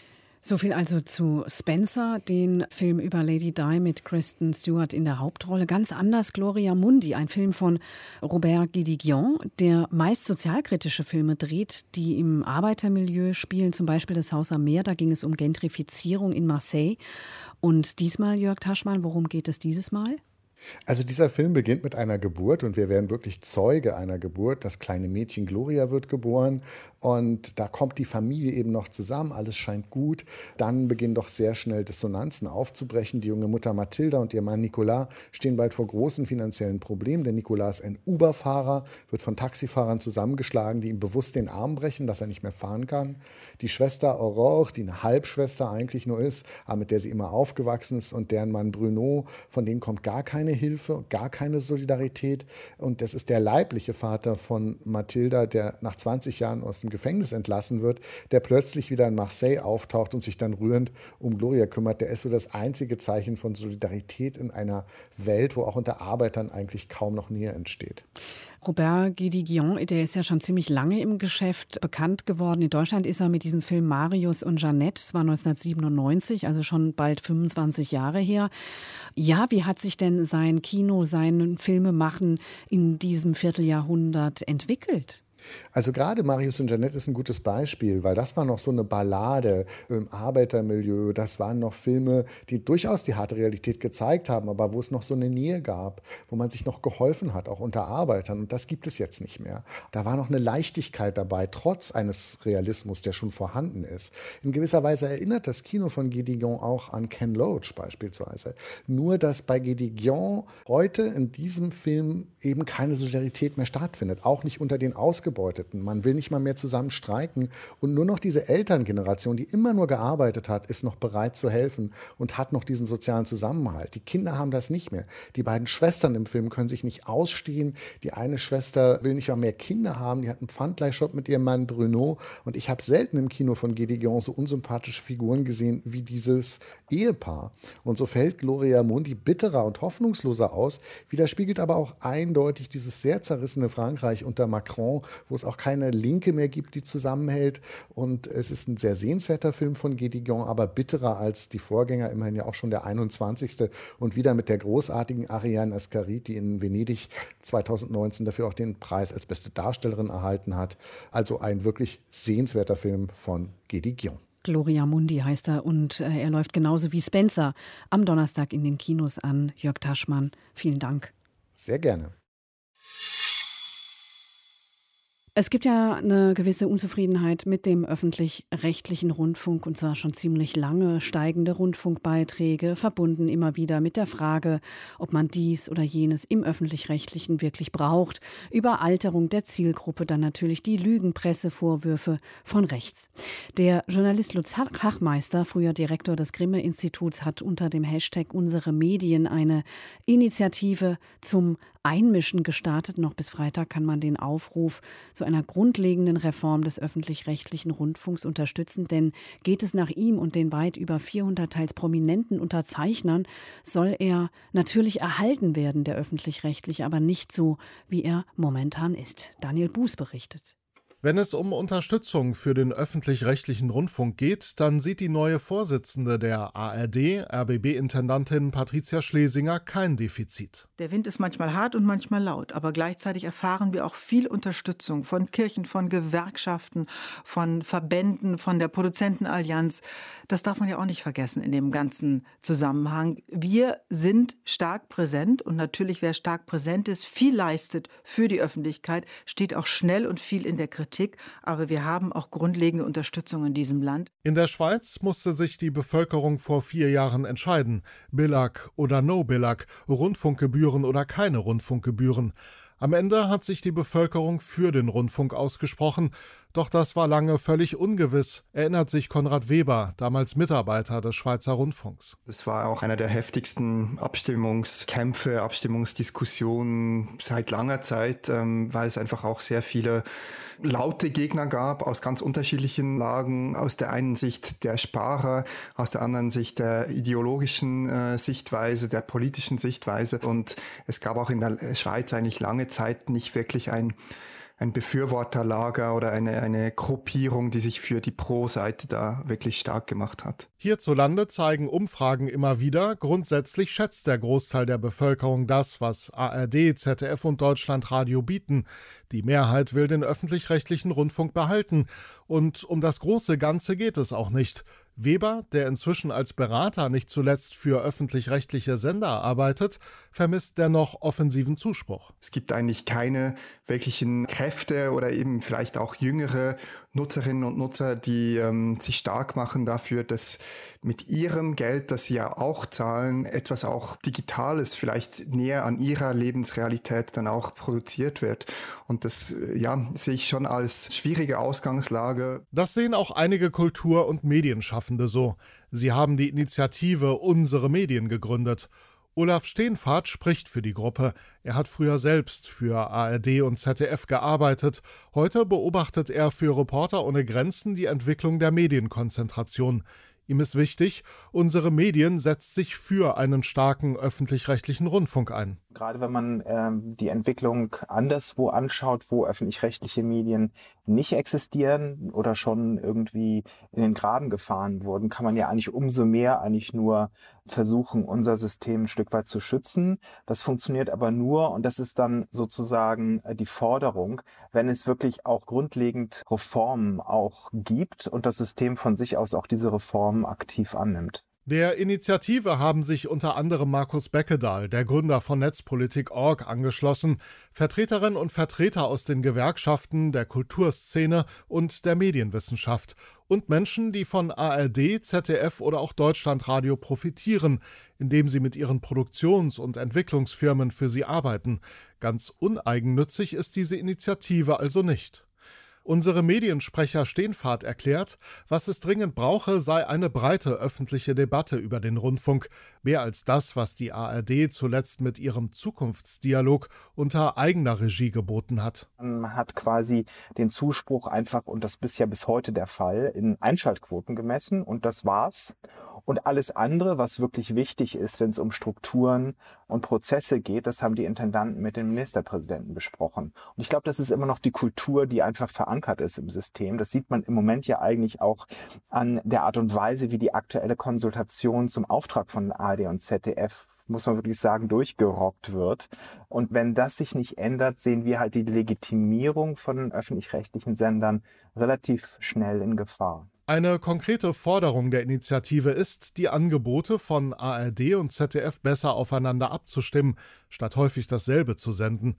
Speaker 2: So viel also zu Spencer, den Film über Lady Di mit Kristen Stewart in der Hauptrolle. Ganz anders Gloria Mundi, ein Film von Robert Guédiguian, der meist sozialkritische Filme dreht, die im Arbeitermilieu spielen, zum Beispiel Das Haus am Meer. Da ging es um Gentrifizierung in Marseille. Und diesmal, Jörg Taschmann, worum geht es dieses Mal?
Speaker 12: Also dieser Film beginnt mit einer Geburt und wir werden wirklich Zeuge einer Geburt. Das kleine Mädchen Gloria wird geboren und da kommt die Familie eben noch zusammen, alles scheint gut. Dann beginnen doch sehr schnell Dissonanzen aufzubrechen. Die junge Mutter Mathilda und ihr Mann Nicolas stehen bald vor großen finanziellen Problemen. Der Nicolas ist ein Uber-Fahrer, wird von Taxifahrern zusammengeschlagen, die ihm bewusst den Arm brechen, dass er nicht mehr fahren kann. Die Schwester Aurore, die eine Halbschwester eigentlich nur ist, aber mit der sie immer aufgewachsen ist, und deren Mann Bruno, von denen kommt gar keine Hilfe, gar keine Solidarität. Und das ist der leibliche Vater von Mathilda, der nach 20 Jahren aus dem Gefängnis entlassen wird, der plötzlich wieder in Marseille auftaucht und sich dann rührend um Gloria kümmert. Der ist so das einzige Zeichen von Solidarität in einer Welt, wo auch unter Arbeitern eigentlich kaum noch Nähe entsteht.
Speaker 2: Robert Guédiguian, der ist ja schon ziemlich lange im Geschäft bekannt geworden. In Deutschland ist er mit diesem Film Marius und Jeanette, das war 1997, also schon bald 25 Jahre her. Ja, wie hat sich denn sein Kino, sein Filmemachen in diesem Vierteljahrhundert entwickelt?
Speaker 12: Also gerade Marius und Jeanette ist ein gutes Beispiel, weil das war noch so eine Ballade im Arbeitermilieu. Das waren noch Filme, die durchaus die harte Realität gezeigt haben, aber wo es noch so eine Nähe gab, wo man sich noch geholfen hat, auch unter Arbeitern. Und das gibt es jetzt nicht mehr. Da war noch eine Leichtigkeit dabei, trotz eines Realismus, der schon vorhanden ist. In gewisser Weise erinnert das Kino von Guédiguian auch an Ken Loach beispielsweise. Nur, dass bei Guédiguian heute in diesem Film eben keine Solidarität mehr stattfindet, auch nicht unter den Ausgebeuteten. Man will nicht mal mehr zusammen streiken und nur noch diese Elterngeneration, die immer nur gearbeitet hat, ist noch bereit zu helfen und hat noch diesen sozialen Zusammenhalt. Die Kinder haben das nicht mehr. Die beiden Schwestern im Film können sich nicht ausstehen. Die eine Schwester will nicht mal mehr Kinder haben. Die hat einen Pfandleihshop mit ihrem Mann Bruno. Und ich habe selten im Kino von Guédiguian so unsympathische Figuren gesehen wie dieses Ehepaar. Und so fällt Gloria Mundi bitterer und hoffnungsloser aus, widerspiegelt aber auch eindeutig dieses sehr zerrissene Frankreich unter Macron, wo es auch keine Linke mehr gibt, die zusammenhält. Und es ist ein sehr sehenswerter Film von Guédiguian, aber bitterer als die Vorgänger, immerhin ja auch schon der 21. Und wieder mit der großartigen Ariane Ascaride, die in Venedig 2019 dafür auch den Preis als beste Darstellerin erhalten hat. Also ein wirklich sehenswerter Film von Guédiguian.
Speaker 2: Gloria Mundi heißt er und er läuft genauso wie Spencer am Donnerstag in den Kinos an. Jörg Taschmann, vielen Dank.
Speaker 12: Sehr gerne.
Speaker 2: Es gibt ja eine gewisse Unzufriedenheit mit dem öffentlich-rechtlichen Rundfunk, und zwar schon ziemlich lange. Steigende Rundfunkbeiträge, verbunden immer wieder mit der Frage, ob man dies oder jenes im öffentlich-rechtlichen wirklich braucht. Überalterung der Zielgruppe, dann natürlich die Lügenpressevorwürfe von rechts. Der Journalist Lutz Hachmeister, früher Direktor des Grimme-Instituts, hat unter dem Hashtag Unsere Medien eine Initiative zum Einmischen gestartet. Noch bis Freitag kann man den Aufruf zu einer grundlegenden Reform des öffentlich-rechtlichen Rundfunks unterstützen, denn geht es nach ihm und den weit über 400 teils prominenten Unterzeichnern, soll er natürlich erhalten werden, der öffentlich-rechtliche, aber nicht so, wie er momentan ist. Daniel Buß berichtet.
Speaker 15: Wenn es um Unterstützung für den öffentlich-rechtlichen Rundfunk geht, dann sieht die neue Vorsitzende der ARD, RBB-Intendantin Patricia Schlesinger, kein Defizit.
Speaker 16: Der Wind ist manchmal hart und manchmal laut, aber gleichzeitig erfahren wir auch viel Unterstützung von Kirchen, von Gewerkschaften, von Verbänden, von der Produzentenallianz. Das darf man ja auch nicht vergessen in dem ganzen Zusammenhang. Wir sind stark präsent und natürlich, wer stark präsent ist, viel leistet für die Öffentlichkeit, steht auch schnell und viel in der Kritik. Aber wir haben auch grundlegende Unterstützung in diesem Land.
Speaker 15: In der Schweiz musste sich die Bevölkerung vor 4 Jahren entscheiden. Billag oder no Billag, Rundfunkgebühren oder keine Rundfunkgebühren. Am Ende hat sich die Bevölkerung für den Rundfunk ausgesprochen. Doch das war lange völlig ungewiss, erinnert sich Konrad Weber, damals Mitarbeiter des Schweizer Rundfunks.
Speaker 17: Das war auch einer der heftigsten Abstimmungskämpfe, Abstimmungsdiskussionen seit langer Zeit, weil es einfach auch sehr viele laute Gegner gab aus ganz unterschiedlichen Lagen. Aus der einen Sicht der Sparer, aus der anderen Sicht der ideologischen Sichtweise, der politischen Sichtweise. Und es gab auch in der Schweiz eigentlich lange Zeit nicht wirklich ein Befürworterlager oder eine Gruppierung, die sich für die Pro-Seite da wirklich stark gemacht hat.
Speaker 15: Hierzulande zeigen Umfragen immer wieder, grundsätzlich schätzt der Großteil der Bevölkerung das, was ARD, ZDF und Deutschlandradio bieten. Die Mehrheit will den öffentlich-rechtlichen Rundfunk behalten. Und um das große Ganze geht es auch nicht. Weber, der inzwischen als Berater nicht zuletzt für öffentlich-rechtliche Sender arbeitet, vermisst dennoch offensiven Zuspruch.
Speaker 17: Es gibt eigentlich keine wirklichen Kräfte oder eben vielleicht auch jüngere Nutzerinnen und Nutzer, die sich stark machen dafür, dass mit ihrem Geld, das sie ja auch zahlen, etwas auch Digitales vielleicht näher an ihrer Lebensrealität dann auch produziert wird. Und das sehe ich schon als schwierige Ausgangslage.
Speaker 15: Das sehen auch einige Kultur- und Medienschaffende so. Sie haben die Initiative Unsere Medien gegründet. Olaf Steenfahrt spricht für die Gruppe. Er hat früher selbst für ARD und ZDF gearbeitet. Heute beobachtet er für Reporter ohne Grenzen die Entwicklung der Medienkonzentration. Ihm ist wichtig, unsere Medien setzt sich für einen starken öffentlich-rechtlichen Rundfunk ein.
Speaker 18: Gerade wenn man die Entwicklung anderswo anschaut, wo öffentlich-rechtliche Medien nicht existieren oder schon irgendwie in den Graben gefahren wurden, kann man ja eigentlich umso mehr eigentlich nur versuchen, unser System ein Stück weit zu schützen. Das funktioniert aber nur, und das ist dann sozusagen die Forderung, wenn es wirklich auch grundlegend Reformen auch gibt und das System von sich aus auch diese Reformen aktiv annimmt.
Speaker 15: Der Initiative haben sich unter anderem Markus Beckedahl, der Gründer von Netzpolitik.org, angeschlossen, Vertreterinnen und Vertreter aus den Gewerkschaften, der Kulturszene und der Medienwissenschaft und Menschen, die von ARD, ZDF oder auch Deutschlandradio profitieren, indem sie mit ihren Produktions- und Entwicklungsfirmen für sie arbeiten. Ganz uneigennützig ist diese Initiative also nicht. Unsere Mediensprecher Steenfahrt erklärt, was es dringend brauche, sei eine breite öffentliche Debatte über den Rundfunk, mehr als das, was die ARD zuletzt mit ihrem Zukunftsdialog unter eigener Regie geboten hat.
Speaker 18: Man hat quasi den Zuspruch einfach, und das ist ja bis heute der Fall, in Einschaltquoten gemessen, und das war's. Und alles andere, was wirklich wichtig ist, wenn es um Strukturen und Prozesse geht, das haben die Intendanten mit den Ministerpräsidenten besprochen. Und ich glaube, das ist immer noch die Kultur, die einfach verankert ist im System. Das sieht man im Moment ja eigentlich auch an der Art und Weise, wie die aktuelle Konsultation zum Auftrag von ARD und ZDF, muss man wirklich sagen, durchgerockt wird. Und wenn das sich nicht ändert, sehen wir halt die Legitimierung von öffentlich-rechtlichen Sendern relativ schnell in Gefahr.
Speaker 15: Eine konkrete Forderung der Initiative ist, die Angebote von ARD und ZDF besser aufeinander abzustimmen, statt häufig dasselbe zu senden.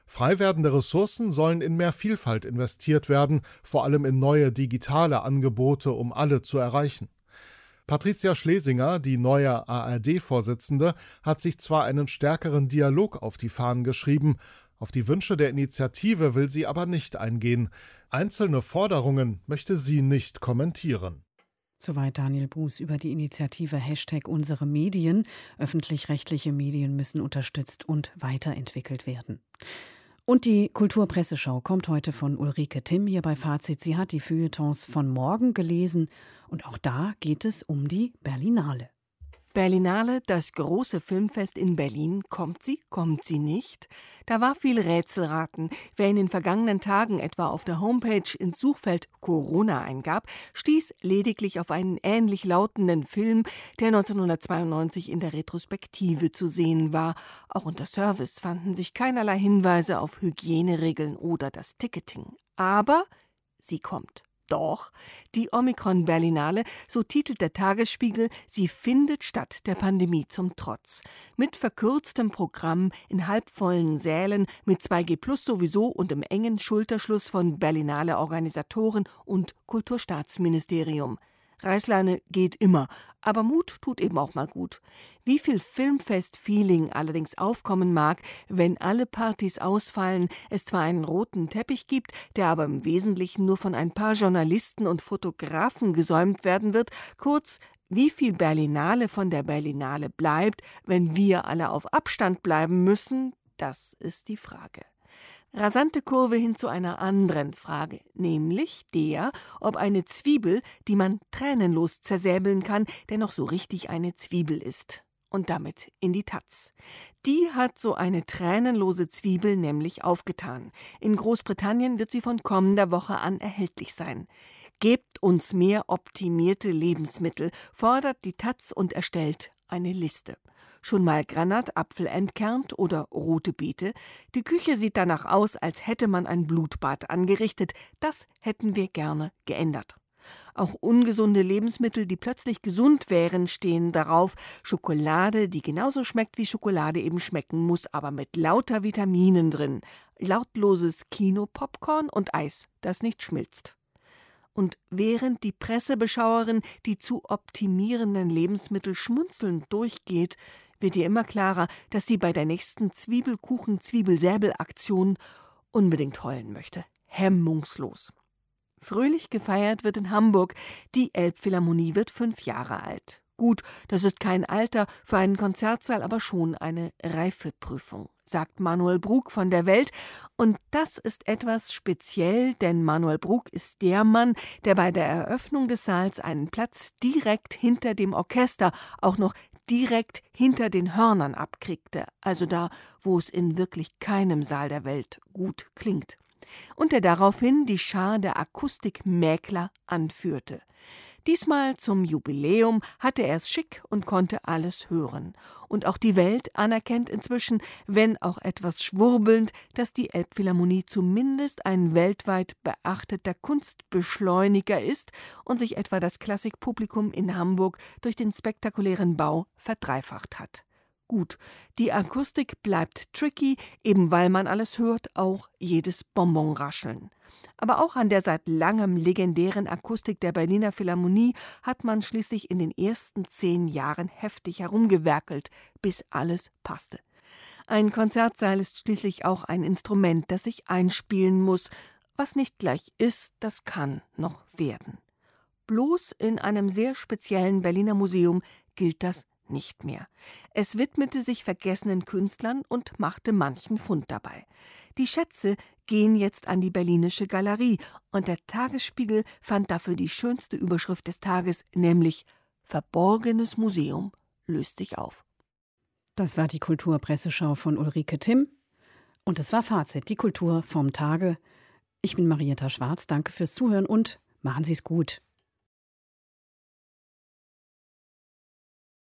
Speaker 15: Frei werdende Ressourcen sollen in mehr Vielfalt investiert werden, vor allem in neue digitale Angebote, um alle zu erreichen. Patricia Schlesinger, die neue ARD-Vorsitzende, hat sich zwar einen stärkeren Dialog auf die Fahnen geschrieben, auf die Wünsche der Initiative will sie aber nicht eingehen. Einzelne Forderungen möchte sie nicht kommentieren.
Speaker 2: Soweit Daniel Buß über die Initiative #UnsereMedien. Öffentlich-rechtliche Medien müssen unterstützt und weiterentwickelt werden. Und die Kulturpresseschau kommt heute von Ulrike Timm hier bei Fazit. Sie hat die Feuilletons von morgen gelesen und auch da geht es um die Berlinale.
Speaker 19: Berlinale, das große Filmfest in Berlin. Kommt sie nicht? Da war viel Rätselraten. Wer in den vergangenen Tagen etwa auf der Homepage ins Suchfeld Corona eingab, stieß lediglich auf einen ähnlich lautenden Film, der 1992 in der Retrospektive zu sehen war. Auch unter Service fanden sich keinerlei Hinweise auf Hygieneregeln oder das Ticketing. Aber sie kommt. Doch, die Omikron-Berlinale, so titelt der Tagesspiegel, sie findet statt, der Pandemie zum Trotz. Mit verkürztem Programm, in halbvollen Sälen, mit 2G+ sowieso und im engen Schulterschluss von Berlinale-Organisatoren und Kulturstaatsministerium. Reißleine geht immer, aber Mut tut eben auch mal gut. Wie viel Filmfest-Feeling allerdings aufkommen mag, wenn alle Partys ausfallen, es zwar einen roten Teppich gibt, der aber im Wesentlichen nur von ein paar Journalisten und Fotografen gesäumt werden wird, kurz, wie viel Berlinale von der Berlinale bleibt, wenn wir alle auf Abstand bleiben müssen, das ist die Frage. Rasante Kurve hin zu einer anderen Frage, nämlich der, ob eine Zwiebel, die man tränenlos zersäbeln kann, dennoch so richtig eine Zwiebel ist. Und damit in die Taz. Die hat so eine tränenlose Zwiebel nämlich aufgetan. In Großbritannien wird sie von kommender Woche an erhältlich sein. Gebt uns mehr optimierte Lebensmittel, fordert die Taz und erstellt eine Liste. Schon mal Granatapfel entkernt oder rote Beete? Die Küche sieht danach aus, als hätte man ein Blutbad angerichtet. Das hätten wir gerne geändert. Auch ungesunde Lebensmittel, die plötzlich gesund wären, stehen darauf. Schokolade, die genauso schmeckt, wie Schokolade eben schmecken muss, aber mit lauter Vitaminen drin. Lautloses Kinopopcorn und Eis, das nicht schmilzt. Und während die Pressebeschauerin die zu optimierenden Lebensmittel schmunzelnd durchgeht, wird ihr immer klarer, dass sie bei der nächsten Zwiebelkuchen-Zwiebelsäbel-Aktion unbedingt heulen möchte. Hemmungslos. Fröhlich gefeiert wird in Hamburg. Die Elbphilharmonie wird 5 Jahre alt. Gut, das ist kein Alter für einen Konzertsaal, aber schon eine Reifeprüfung, sagt Manuel Brug von der Welt. Und das ist etwas speziell, denn Manuel Brug ist der Mann, der bei der Eröffnung des Saals einen Platz direkt hinter dem Orchester, auch noch direkt hinter den Hörnern abkriegte, also da, wo es in wirklich keinem Saal der Welt gut klingt. Und der daraufhin die Schar der Akustikmäkler anführte. Diesmal zum Jubiläum hatte er es schick und konnte alles hören. Und auch die Welt anerkennt inzwischen, wenn auch etwas schwurbelnd, dass die Elbphilharmonie zumindest ein weltweit beachteter Kunstbeschleuniger ist und sich etwa das Klassikpublikum in Hamburg durch den spektakulären Bau verdreifacht hat. Gut, die Akustik bleibt tricky, eben weil man alles hört, auch jedes Bonbonrascheln. Aber auch an der seit langem legendären Akustik der Berliner Philharmonie hat man schließlich in den ersten 10 Jahren heftig herumgewerkelt, bis alles passte. Ein Konzertsaal ist schließlich auch ein Instrument, das sich einspielen muss. Was nicht gleich ist, das kann noch werden. Bloß in einem sehr speziellen Berliner Museum gilt das nicht mehr. Es widmete sich vergessenen Künstlern und machte manchen Fund dabei. Die Schätze gehen jetzt an die Berlinische Galerie und der Tagesspiegel fand dafür die schönste Überschrift des Tages, nämlich »Verborgenes Museum löst sich auf«.
Speaker 2: Das war die Kulturpresseschau von Ulrike Timm und es war Fazit, die Kultur vom Tage. Ich bin Marietta Schwarz, danke fürs Zuhören und machen Sie es gut.